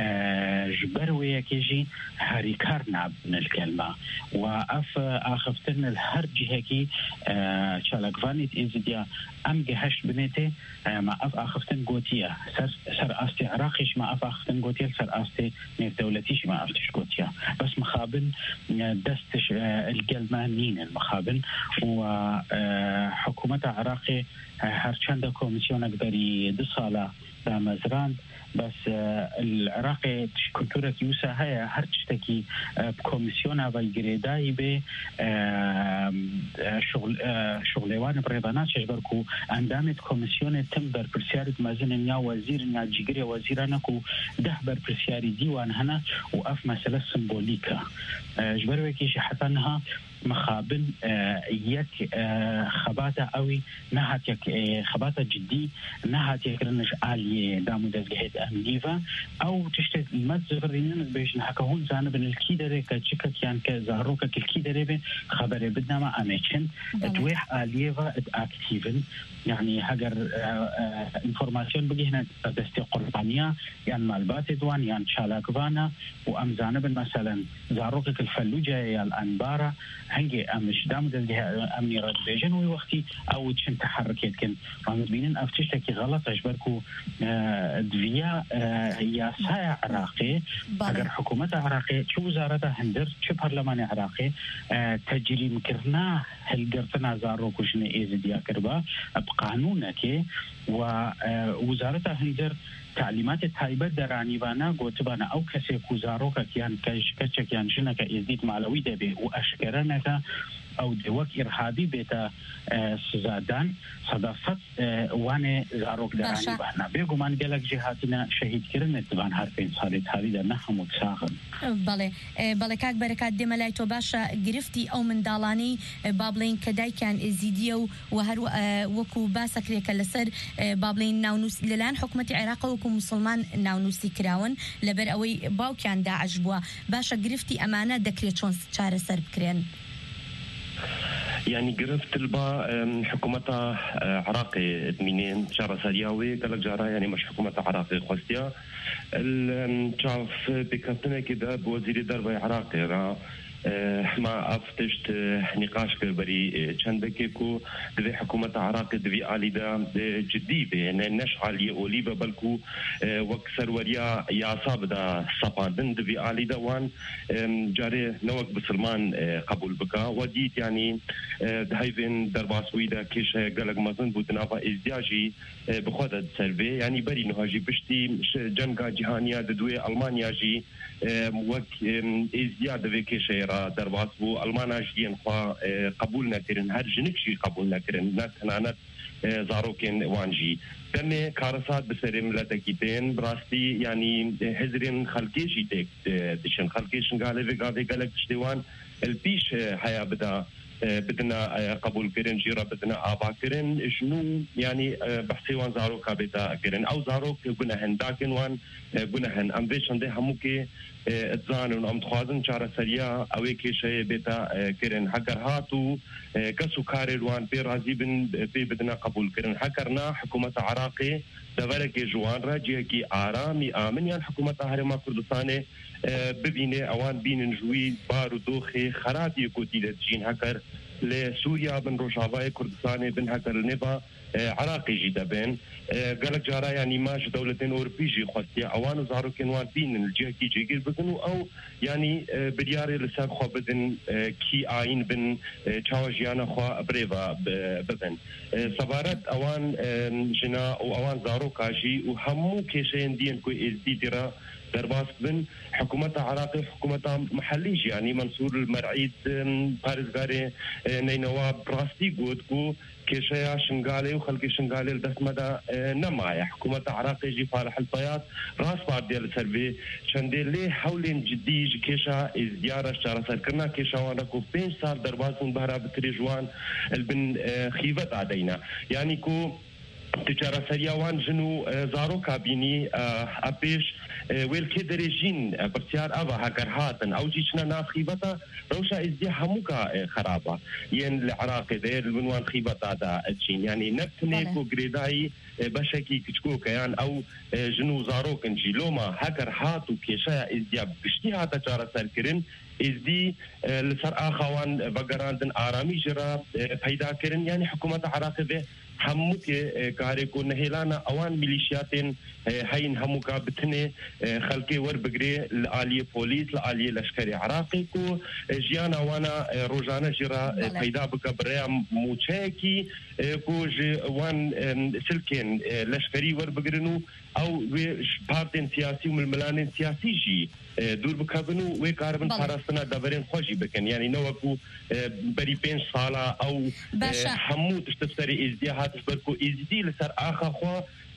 جبروية كيجي هاريكار نابن الكلمة وأف آخفتن الهر جهكي شالقفانيت إزديا أم جهش بنيتي ما أف آخفتن قوتيا سر أستي عراقيش ما أف آخفتن قوتيا سر أستي نيف دولتيش ما أفتش قوتيا بس مخابن دستش الكلمة نين المخابن وحكومة عراقي هرچند كوميسيون أقدري 2 سالة بمزران بس العراقي كنتورة يوسا هيا هرچتكي بكوميسيونا والجريداي به شغلوان بريبانات شجبركو اندامت كوميسيون تمبر برسيارة مازن يا وزير يا جيجري وزيرانكو دهبر برسياري ديوان هنا وقف مسألة سيمبوليكا جبروكي شي حتى انها مخابن يك خباته قوي نهات يك خباته جدي نهات يكرنش عالية دامو دزجهت أمنيفا أو تشتت المتزفرين بيش نحكهون زانب الكيدرة كتشكك يعني كزهروك الكيدرة خبر بدنا ما أميشن تويح عالية أكتيفن يعني هجر إنفورماسيون بقي هنا دستي قربانية يعني معلومات دوان يعني شالاكوانا وأم زانب مثلا زهروك الفلوجة يا الأنبارة هنجي أمش دام دزجه أمني رد بيجن ووقتي أو تشن تحركات كن رمزبينن أفتشتكي غلط أجبركو دفيا هي سايع عراقي أجر حكومة عراقي شو وزارة هندر شو برلمان عراقي تجري مكرنا هالقرطنا زاروكو شنو إيزديا كربا بقانونك ووزارة هندر تعليمات التايبة دراني بانا قوتبانا أو كسي كوزاروكا كيان كشكا كيان جنكا إزديد معلوي دبي وأشكرنكا أو دوك إرهابي بيتا سزادان صدفت واني زاروك دراني بانا بيقو من قلق جهاتنا شهيد كرن تبان هارفين صارت هاري دا نحمود ساغن بله كاك بركات دي ملايتو باشا گرفتي أو من دالاني بابلين كداي كان إزيديو وهر وكو باسكريكا لسر بابلين ناونوس للان حكومة عراق وكو مسلمان ناونوسي كراون لبر أوي باو كان داعش بوا باشا گرفتي أمانة دكري چون چار سر بكرين يعني قرفت البا حكومة عراقي منين شارع سرياوي قالك جارا يعني مش حكومة عراقي خوستيا الشاف بكتنا كده بوزير دربي عراقي را ما أفتشت نقاش كبري چندكيكو دي حكومة عراق دي عاليدا جدي يعني نش عالية أوليبا بلكو وكسر وريا يعصاب دا صفادن دي عاليدا وان جاري نوك بسلمان قبول بكا وديت يعني دهيفين درباسوي دا كيش قلق مزن بودنافا ازدياجي بخودة سربي يعني بري نهاجي بشتي جنگا جهانيا دوي ألمانيا جي وك ازدياد في كيش درباس بو ألمانا جيين قبول نكرن هر جنك شي قبول نكرن نات هنانات زاروكين وانجي دمي كارسات بسرم لتكيتين براستي يعني هزرين خلقيشي تك دشن خلقيشن قال في قالك تشتوان البيش حياة بدنا قبول كرن جيرا بدنا آبا كرن شنو يعني بحثي وان زاروك بيتا كرن أو زاروك جنهن داكن وان جنهن أم بيش عنده هموكي اتزان ونعم تخوازن شارع سريع أوي كيشة بيتا كرن حكر هاتو كسو كارل وان بيرازي بي بدنا قبول كرن حكرنا حكومة عراقي دولك جوان راجيكي آرامي آمن يعني حكومة هرما كردستاني ببینه اوان بینن جوی بارو دوخی خرابی کوتیده جین هکر لسوریا بن روشاوای کردستان بن هکر نبا عراقي جدا بين قالك جارا يعني ماش دولتين أوروبيجي خاصية أوان زاروكين وان بين الجهة كي جيجير بكنو أو يعني برياري لسان خوا بدن كي آين بن تشاوجيانا خوا بريفا بدن صبارت أوان جنا أو أوان زاروكاجي وهمو كيشين دين كوي إزدي درا درباس بن حكومة عراقي حكومة محلية يعني منصور المرعيد بارزغاري نينواب براستي قود كيشيا شنغالي وخلقي شنغالي الدس مدى نمايا حكومة عراقي جي فارح الطيات راس بار ديال السربي شندي لي حولين جدي كيشا ازديارة شارة سركرنا كيشا وانا كو 5 سال درباسون بهرا بكري جوان البن خيفت عدينا يعني كو تجارة سرياوان جنو زارو كابيني أبيش ويلكي دريجين برسيار أبا هكر هاتن أو جيشنا ناس خيبتا روشا إزدي هموكا خرابة ين العراق دير البنوان خيبتا دا أجين يعني نبتنيكو قريداي بشكي كتكو كيان أو جنو زارو كنجي لوما هكر هاتو كيشايا إزدي بشتي هاتا جارة سركرن إزدي لسر آخوان بقراندن آرامي جرا پیدا کرن يعني حكومة عراق ده هموك كاري كو نهيلانا اوان ميليشياتين هين هموكا بتني خلقي ور بقري الآلية بوليس الآلية لشكري عراقي كو جيانا وانا روجانا جرا پیدا بك بريا موچاكي كو وان سلكين لشكري ور بقرنو او بارتين سياسي وململانين سياسي جي دور بكابنو ويكاربن فارستنا دبرين خوشي بكن يعني نوكو بري 5 سالا او حمو تشتفسري ازدياهات بركو ازدي لسر آخا خوا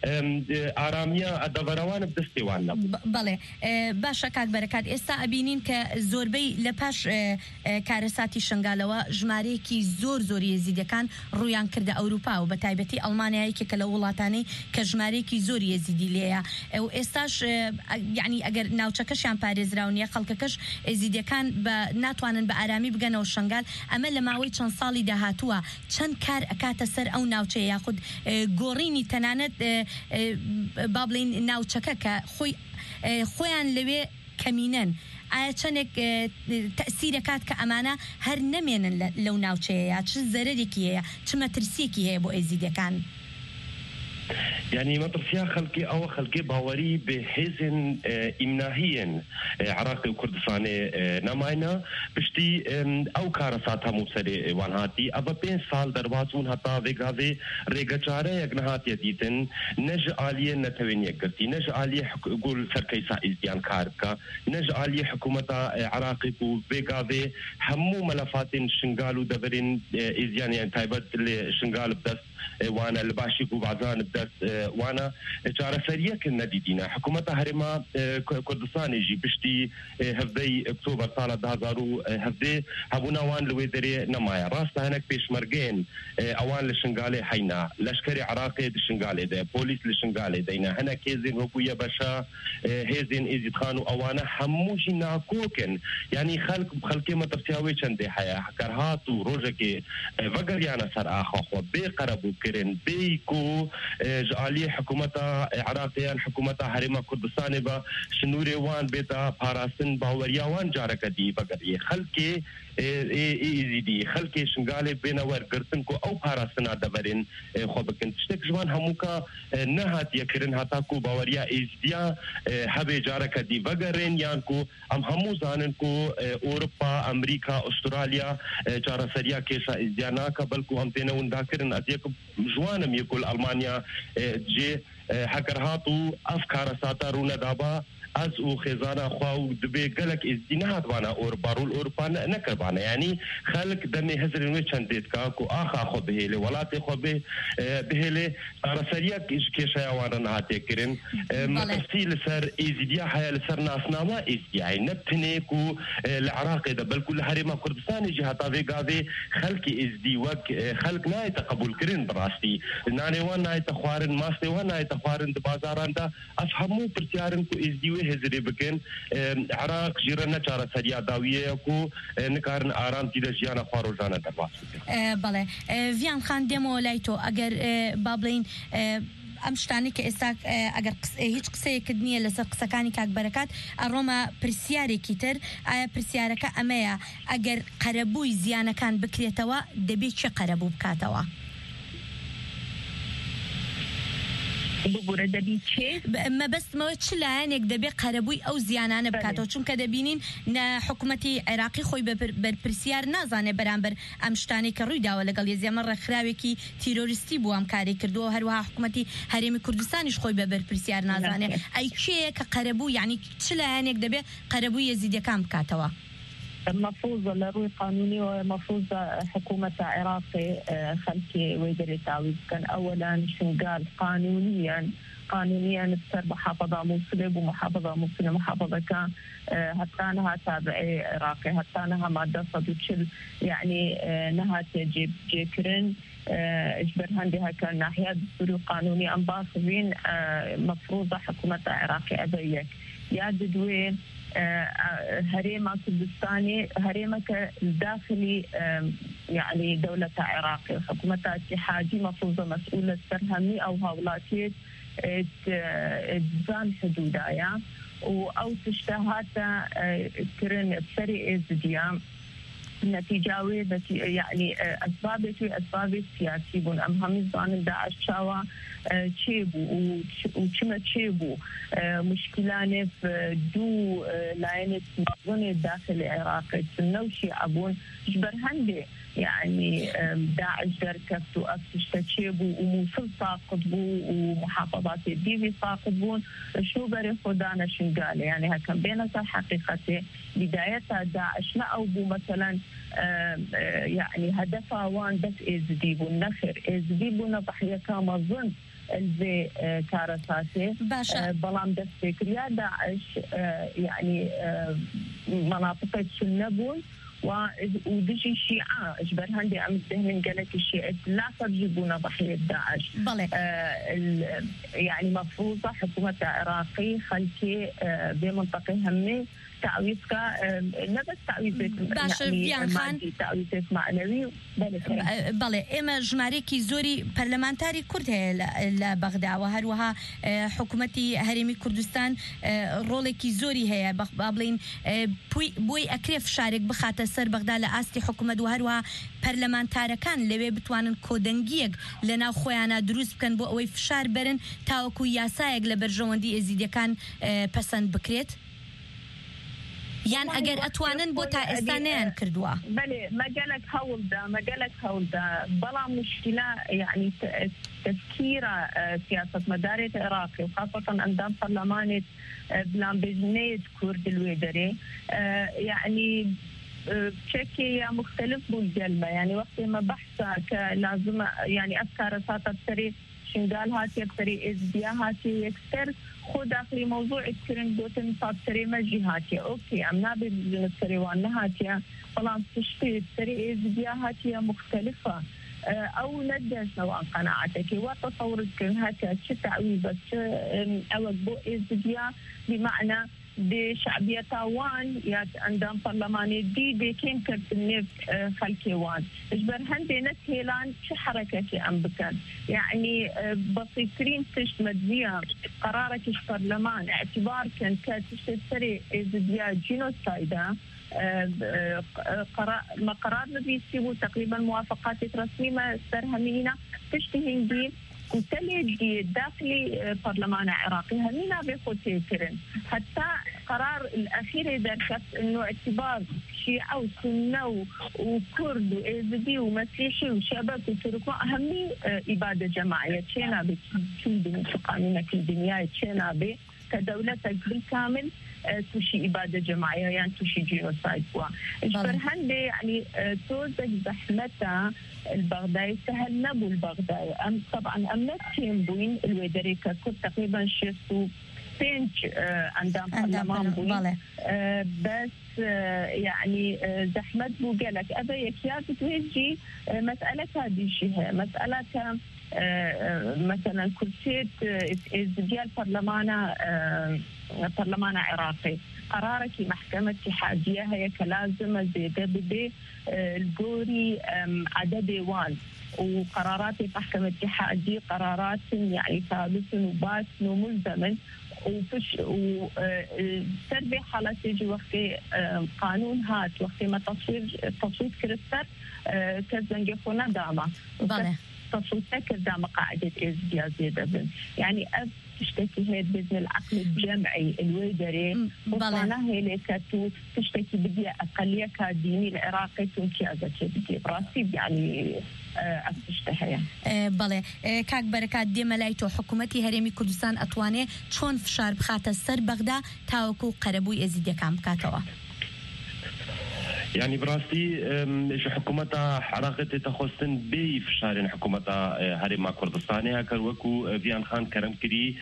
آرامیا دەڤەرەوانە بدەستێوانە بەڵێ باشە کاک بەرەکات ئێستا ئەبینین کە زۆربەی لە پاش کارەساتی شنگالەوە ژمارەیەکی زۆر یێزیدەکان ڕوویان کردە ئەوروپا و بە تایبەتی ئەڵمانیایەکێکە لە وڵاتانەی کە ژمارەیەکی زۆر یێزیدی لێیە و ئێستاش یعنی ئەگەر ناوچەکەشیان پارێزراونیە خەڵکەکەش ئێزیدەکان ناتوانن بە ئارامی بگەنەوە شنگال ئەمە لە ماوەی چەند ساڵی داهاتووە چەند کار ئەکاتە سەر ئەو ناوچەیە یاخود گۆڕینی تەنانەت با بڵین ناوچەکە کە خۆیان لەوێ کەمینەن ئایا چەندێک تەسیرەکات کە ئەمانە هەر نەمێنن لەو ناوچەیە چ زەرێکی هەیە چ مەترسیەکی هەیە بۆ ئێزیدەکان يعني مطرسيا خلقي أو خلقي باوري بحزن إمناهيا عراقي وكردستاني نماينا بشتي أو كارساتها مبسري وانهاتي أبا 5 سال درباسون هتا ويقاذي ريقا جارة يقنهات يديتن نج آلية نتوين يقرتي نج آلية قول سركيسا إزديان كاركا نج آلية حكومة عراقي ويقاذي همو ملفات شنغالو دبرين إزديان يعني تايبت شنغال بدست وانا الباشي وبعضان بدس وانا جارة سريع كنا دينا حكومة هرما كردستان يجي بشتي هفدي اكتوبر سنة 2000 هفدي هبونا وان لويدري نمايا راستا هناك بيش مرقين اوان لشنغالي حينا لشكري عراقي لشنغالي ده بوليس لشنغالي دينا هنا كيزين وكويا باشا هيزين ازيد خانو اوانا حموشي ناكوكن يعني خلقي مترسياوي چندي حيا كرهاتو روجكي وقريانا سر آخوا بيقربو كرن بيكو جعلي حكومة عراقيان حكومة هرما كردستان با شنوري وان بيتا باراسن باوريا وان جارك دي بقري خلقي إيزيدي خلقي شنغالي بينا ورقرتن كو أو باراسنا دبرين خوبكن تشتك جوان هموكا نهات يكرن هاتاكو باوريا إيزيديا هبه جارك دي بقرين يانكو أم همو زانن كو أوروبا أمريكا أستراليا جارة سريا كيسا إيزياناكا بلكو هم تينون داكرن أديك جوانم يقول ألمانيا جي هكر هاتو أفكار ساتارونا دابا از او خزانه خو دبي قالك ازدينات وانا اور بارول اوربان نكربانا يعني خلق دمي هزر نو چنديت كاكو اخا خو بهله ولات خو بهله رسريا كيشا وانا نهاتي كرين متفصيل سر ازديا حيا لسر ناسنامه ازديا نبتنيكو العراق ده بل كل حريمه كردستان جهه غادي خلق ازدي وك خلق ناي تقبل كرين براستي ناني وانا تخوارن ماستي وانا تخوارن بازاران ده افهمو برتيارن كو ازدي وهزري بكن عراق جيرنا چاره سريا داويه كو نكارن آرام دي جيانا خواروجانا درواس بله ویان خان دمو لایتو اگر بابلین ئەم شتانی کە ئێستا ئەگەر هیچ قسەیەک نییە لەسەر قسەکانی کاک بەرەکات ئەڕۆمە پرسیارێکی تر ئایا پرسیارەکە ئەمەیە ئەگەر قەرەبووی زیانەکان بکرێتەوە دەبێت چه قەرەبوو بکاتەوە ببوره دەبی چێ مەبەستمەوە چ لایەنێک دەبێت قەرەبووی ئەو زیانانە بکاتەوە چونکە دەبینین حکوومەتی عێراقی خۆی بەرپرسیار نازانێ بەرامبەر ئەم شتانی کە ڕوویداوە لەگەڵ یەزیەمە ڕێکخراوێکی تیرۆریستی بوو ئەم کاری کردووە هەروەها حکوومەتی هەرێمی کوردستانیش خۆی بە بەرپرسیار نازانێ ئەی کێیە کە قەرەبوو یعنی چ لایەنێک دەبێت قەرەبووی یەزیدیەکان بکاتەوە مفروض لروي قانوني ومفروض حكومة العراق خلكي ويدري تعويض كان أولا شنقال قانونيا بسر محافظة موصلة ومحافظة موصلة محافظة كان هتانها تابعي عراقي هتانها مادة صدوشل يعني نها تجيب جيكرن اجبر هندها كان ناحية دستوري قانوني أنباصبين مفروضة حكومة العراقي أبيك يا ددوين هريمة كردستاني هريمة الداخلي يعني دولة عراقية حكومة اتحادي مفروضة مسؤولة سرهمي أو هاولاتية تزان حدودايا أو تشتهات كرن بسري ازديام نتيجة يعني أسباب سياسية بون أم هميزان داعش شاوا تشيبو وشما تشيبو مشكلة في دو لاينة نظام الداخل العراقي تنوشي أبون جبر هندي يعني داعش دركت وأفتش تشيبو وموصل ساقطبو ومحافظات الديفي ساقطبون شو بري خدانا شنقالي يعني هكذا بين حقيقتي بداية داعش ما أوبو مثلا يعني هدفها وان بس إزديبو النخر إزديبو نضحية كما ظن الزي كارثاتي بلام دستك يا داعش يعني مناطق السنبون ودشي الشيعة اجبر هندي عم تهمن قالك الشيعة لا تجيبون ضحية داعش يعني مفروضة حكومة عراقي خلكي بمنطقة همي تعويضك نبت تعويضك مادي تعويضك معنوي بله اما جماركي زوري برلمانتاري كرد هي بغداد وهروها حكومتي هرمي كردستان رولكي زوري هي بابلين بوي اكرف شارك بخاطر سر بغداد لاستی حکومت و هروها پەرلەمانتارەکان لەوێ بتوانن کۆدەنگیەک لەناو خۆیانە دروست بکەن بۆ ئەوەی فشار بەرن تاوەکو یاسایەک لە بەرژەوەندی ئێزیدیەکان پەسەند بکرێت یان ئەگەر ئەتوانن بۆ تا ئێستا نەیان کردووە بەێ مەگەلک هەولدا بەڵام مشکلە يعني تفكير سياسة مدارة العراقي وخاصة أندام برلمانة بلان بجنية كرد الويدري يعني بشكل مختلف بالجلمة يعني وقت ما بحثها كلازم يعني أفكار ساطة بسري شنقال هاتي بسري إزبيا هاتي يكسر خود داخلي موضوع يكسرن دوتن صاد سري مجي هاتي أوكي أم نابي بسري وانا هاتي فلان تشتي بسري إزبيا هاتي مختلفة أو ندى سواء قناعتك وتصورك هاتي شو تعويض أو بو إزبيا بمعنى بشعبية تاوان يا عندهم برلماني دي كين كرت النف خلكيوان اجبر هندي نتهيلان شو حركة أم بكان يعني بسيطرين تشت مدزيا قرارك البرلمان اعتبار كان كتشتري ازديا جينوسايدا ما قرار نبي يسيبوا تقريبا موافقات رسمية سرهمينا تشتهين دي وتلي داخلي برلمان عراقي همينا بيخوتي كرن حتى قرار الأخير ذكرت إنه اعتبار شيعة وسنة وكرد وإيزدي ومسيحي وشباب وتركوا همي إبادة جماعية تشينا بكل قانونك الدنيا تشينا بي كدولتك بالكامل توشي إبادة جماعية يعني توشي جينوسايد بوا إجبر هندي يعني توزك زحمتها البغداي سهل نبو البغداي طبعا أمنت بوين الويدريكا كنت تقريبا شفتوا بينج عندهم برلمان بوين بس يعني زحمت بو قالك أبا يكياد بتوجي مسألة هذه الشيء مسألة مثلا كرسيت ديال برلمان عراقي قرارك محكمة اتحادية هي كلازمة زيادة بدي الجوري عدد ديوان وقرارات محكمة اتحادية قرارات يعني ثابت وبات وملزمة وفش وتربي حالات يجي وقت قانون هات وقت ما تصويت كريستر كزنجي خونا داما تصويت كرداما قاعدة إزدياد زيادة يعني تشتكي هي بإذن العقل الجمعي الويدري وصانا هي لكتو تشتكي بدي أقلية كديني العراقي تنكيازة بدي براسي يعني أفتشتهي بله كاك بركات دي ملايتو حكومتي هرمي كردستان أطواني چون فشار بخات السر بغدا تاوكو قربوي أزيدية كام كاتوا يعني براسي حكومتها عراقة تخصن بفشار حكومتها هرم كردستاني هكر وكو فيان خان كرم كري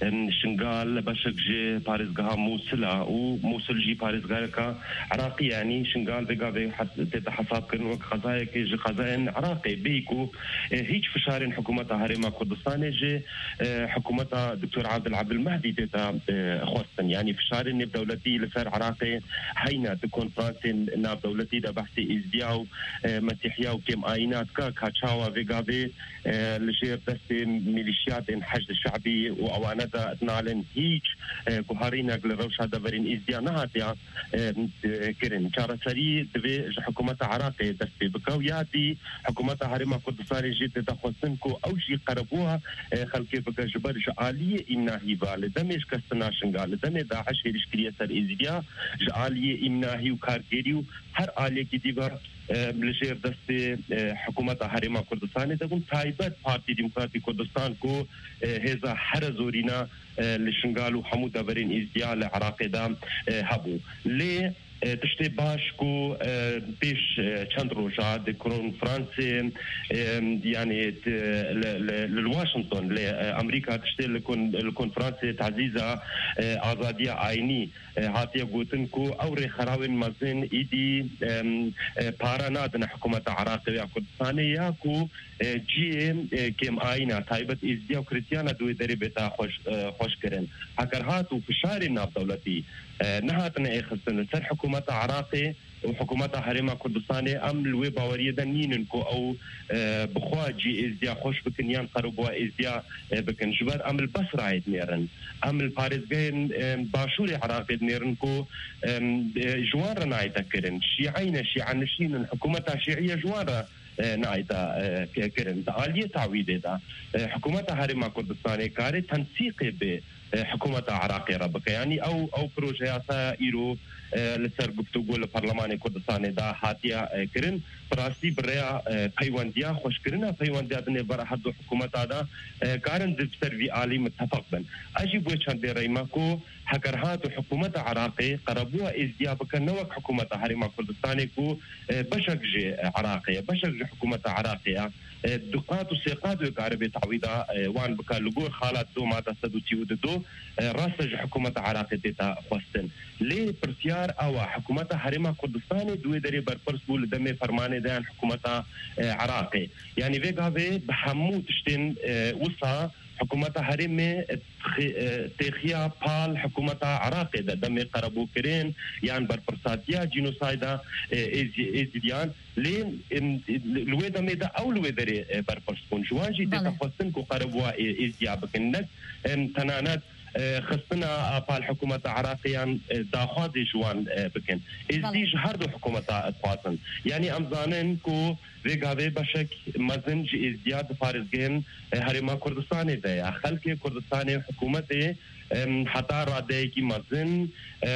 شنغال بشك جي باريزغها موصلة وموصل جي باريزغها عراقي يعني شنغال بقى حتى تحساب كرن وك خزايا كي جي خزاين عراقي بيكو هيج فشار حكومتها هرم كردستاني جي حكومتها دكتور عبد المهدي تتا خصن يعني فشار ان بدولتي لسر عراقي هينا تكون فرانسين ناب دولتي دا بحثي ازدياو مسيحية وكم آينات كاتشاوا فيغابي لجير دستي ميليشيات حشد الشعبي وأوانا دا اتنالن هيج كوهارينا لروشا دافرين ازديا نهاتيا كرن كارا سري دبي حكومة عراقي دستي بكوياتي حكومة هرم كردستان جيت تخصنكو أو شي قربوها خلقي بكا جبر جعالية إمناهي بالدمش كستناشن قال دمي داعش هيرش كريا سر ازديا جعالية إمناهي وكارجيريو هر آلية كتيبا لجير دستي حكومة هرم كردستان تكون تايبت بارتي ديمقراطي كردستان كو هذا حرزورينا لشنغالو حمود دابرين ازديا لعراقي دا هبو ليه تشتي باشكو بيش چند روجا دي كونفرنس يعني للواشنطن لامريكا تشتي الكونفرنس تعزيزه ازاديه عيني هاتيه قوتنكو اوري خراوين مازن ايدي بارانات حكومه عراقيه كردستانيه كو جي كم اينا تايبت ازديا كريستيانا دوي دربتا خوش كرن هكرهات وفشار ناب دولتي نهاتنا اخذنا سر حكومه عراقي وحكومة هرم كردستاني أم الوي باورية دنين كو أو بخواجي إزديا خوش بكن يان قربوا إزديا بكن جبر أم البصرة عيد نيرن أم الباريزغين باشوري عراقي نيرن كو جوارا نايتا كرن شيعين نشين الحكومة شيعية جوارا نايتا كرن آلية تعويدة دا حكومة هرم كردستاني كاري تنسيقي ب حكومة عراقية ربك يعني أو بروجياتا إيرو لسر قفتوغو لبرلمان كردستاني دا هاتيا كرن براسي بريا بيوانديا خوش كرنا بيوانديا دني برا حدو حكومة دا كارن دبسر في آلي متفق بن أجيب ويشان دي ريماكو حكرهات حكومة عراقي قربوها إزديابك نوك حكومة هرم كردستاني كو بشك جي عراقية بشك جي حكومة عراقية دقات وسيقات وكاربي تعويضا وان بكا لقور خالات دو ما تسدو تيودو راسج حكومة عراقية تيتا خوستن ليه برسيار او حكومة هرم كردستاني دوي داري برپرس بول دمي فرماني دان حكومة عراقي يعني فيقا في بحمو تشتين وصا حكومة هرم تيخيا بال حكومة عراقي دمي قربو كرين يعني برپرساتيا جينوسايدا ازديان لين الوي دمي دا او الوي داري برپرسكون جوانجي تيتا خوستن كو قربوا ازديابك النك تنانات خصنا بال حكومة عراقيا داخل جوان بكن ازديج هردو حكومة اطفاصن يعني امزانن كو ريغاوي بشك مزنج ازدياد فارزگين هرما كردستاني ده خلق كردستاني حكومته حتى رادي کی مزن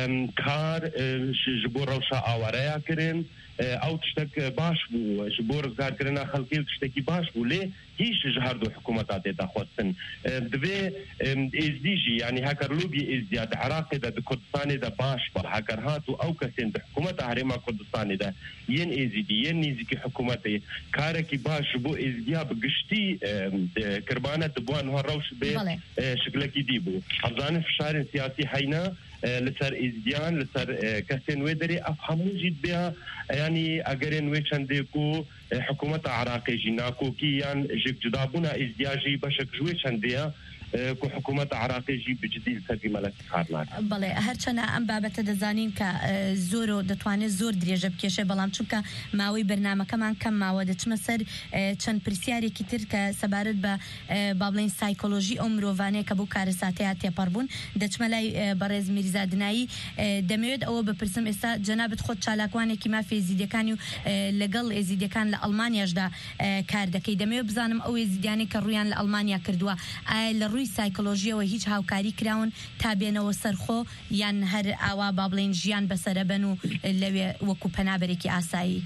کار جبور روشا آواریا کرن او تشتك باش بو جبور زار کرنا خلقی تشتکی باش بو لی هیچ جهرد حکومت تا خواستن دوی ازدیجی یعنی هکرلوبی ازدیاد عراق دا کردستان دا باش با هکرهات و او کسین دا حکومت هرما کردستان دا ین ازدی ین نیزی که حکومت کارکی باش بو ازدیاب گشتی کربانه دبوان ها روش به شکلکی دی بو افزان فشار سیاسی حینا لسر ازدیان لسر کسین ویدری افهمو جید بیا يعني اگرن وچنده کو حکومت عراقی جناکو کیان جک جدابونا ازدیاجی بشک جوی چندیا کو حکومت عراقی جی بجدی سری ملک خارناک بله هرچنه ام بابت دزانین که زور دتوانه زور دریجه بکشه بلام چونکه ماوی برنامه کمان کم ماوده چه مثل چند پرسیاری کتر که سبارت با بابلین سایکولوژی امروانه که بو کارساتی هاتی پربون دچملای برز میرزادنایی دمیود او بپرسم استا جنابت خود چالاکوانه که ما فی زیدکانیو لگل ازیدکان لألمانیاش دا کاردکی دمیود بزانم او ازیدیانی که رویان لألمانیا کردوا روی سایکولوژی و هیچ هاوکاری کراون تابینەوە سەرخۆ یان هەر ئاوا با بڵێن ژیان بەسەرە بن و لەوێ وەکو پەنابەرێکی ئاسایی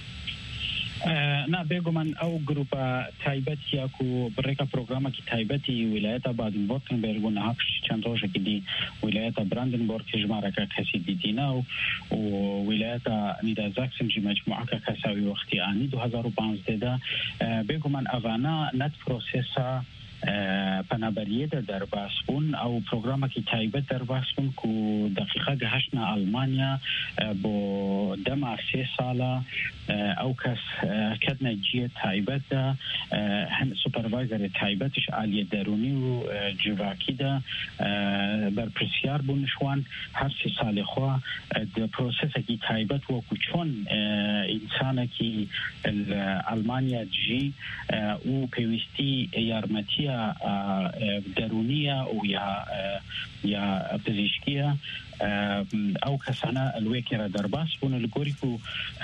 نا بێگومان ئەو گروپە تایبەتیە و بڕێکە پرۆگرامێکی تایبەتی ویلایەتە بادن-ڤۆرتنبێرگ و نەها چەند ڕۆژێکی دی ویلایەتە براندنبۆرگ ژمارەکە کەسی دیدینە و ویلایەتە نیدازاکسنجی مەجموعەکە کەساوی وەختی ئانی 2015 بێگومان ئەوانە نەت پرۆسێسە پەنابەریە دەرباس بوون ئەو پرۆگرامێکی تایبەت دەرباس بوون و دقیقە گەهشتە ئەڵمانیا بۆ دەما 3 ساڵە ئەو کەس کەدنە جیە تایبەتدا هەم سوپەرڤایزەری تایبەتش ئالیە دەرونی و جیڤاکیدا بەرپرسیار بوون شوان هەر 3 ساڵی خوا پرۆسێسێکی تایبەت وەکو چۆن ئینسانێکی ئەڵمانیا جی و پێویستی یارمەتی درونية ويا بزيشكية او كسانا الويكرا درباس بون الجوريكو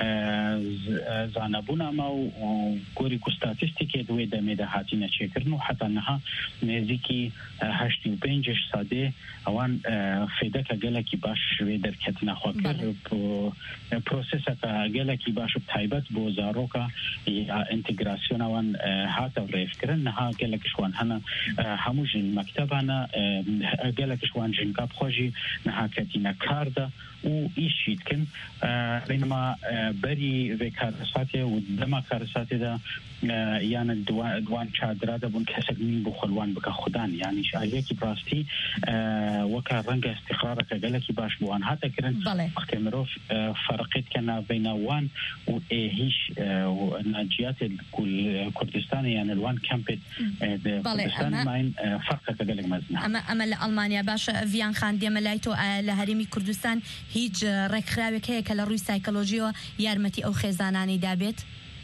زانبونا ما وجوريكو ستاتستيكي دوي دميدا هاتينا تشكرنو حتى انها نزيكي 85 ساده اوان فيدك جالكي باش ويدر كتنا خوكر بروسيسا جالكي باش بتايبت بو زاروكا انتجراسيون اوان هاتا ريفكرن نها جالك شوان هنا هموج المكتب هنا جالك شوان جنكاب خوجي نها كتينا كاردا و إيشيد كن بينما بري في كارساتي ودما كارساتي دا يعني دوان شادرا دا بون كسب مين بخلوان بكا خدان يعني شاليكي براستي وكا رنگ استقرارك قالكي باش بوان هاتا كرن وقت مروف فرقيت كان بين وان و هيش ناجيات الكردستان يعني الوان كامبت كردستان ماين فرقك قالك مزنا اما لألمانيا باش فيان خان دي ملايتو لهرمي كردستان هیچ ڕێکخراوێک هەیە کە لە ڕووی سایکۆلۆژیەوە یارمەتی ئەو خێزانانی دابێت؟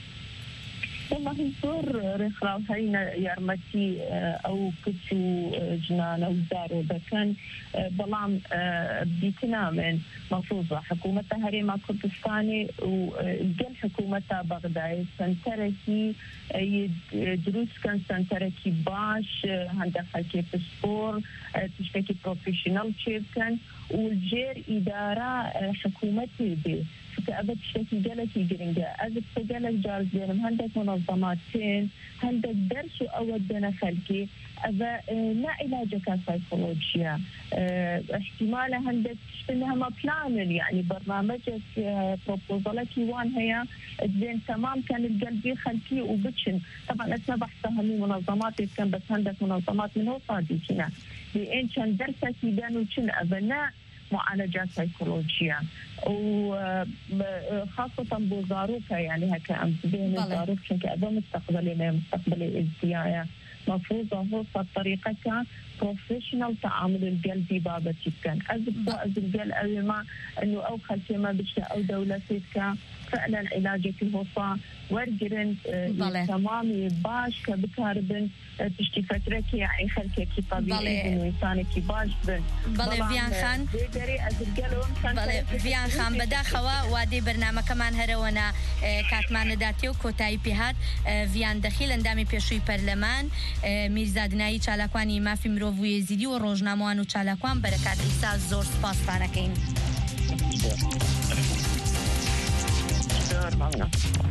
والله زۆر ڕێکخراو هەین یارمەتی ئەو کچ و ژنانە و زارۆ دەکەن بەڵام بیتنا من مەفروضە حکوومەتە هەرێما کوردستانی و گەل حکوومەتە بەغدای سنتەرێکی دروستکەن سنتەرێکی باش هەندێک خەڵکی پسپۆر تشتێکی پرۆفیشنەڵ چێ بکەن و جێر ئیدارە حکوومەتی بێ أبد شيء جالك يجرينجا أبد سجالك جالس بينهم هندك منظماتين هندك درس أودنا خلقي أبا لا علاجك سايكولوجيا احتمال هندك إنها ما بلان يعني برنامجك بروبوزالك يوان هي زين تمام كان القلبي خلقي وبتشن طبعا أسمع بحثها من منظمات كان بس هندك منظمات من هو صادقين لأن كان درسك يدانو شن أبناء معالجات سايكولوجيا وخاصة بوزاروكا يعني هكا أم بين الزاروك شنك أبا مستقبلي ازديايا مفروضة هو طريقة بروفيشنال تعامل القلبي بابتي كان أزبط القلب أول ما أنه أو خلفي ما بشتا أو دولتك فعلا علاجك الهوصة ورجرن تمامي باش كبكاربن تشتي فترة يعني خلكي طبيعي وإنسانك باش بن بله فيان خان بله فيان خان بدا خوا وادي برنامج كمان هرونا كاتمان داتيو كوتاي بيهات فيان دخيل اندامي بيشوي برلمان میرزادنایی چالاکوانی مافی مرووی زیدی و روزنامه‌وان و چالاکوان برکات ایسا زور سپاسانه کین.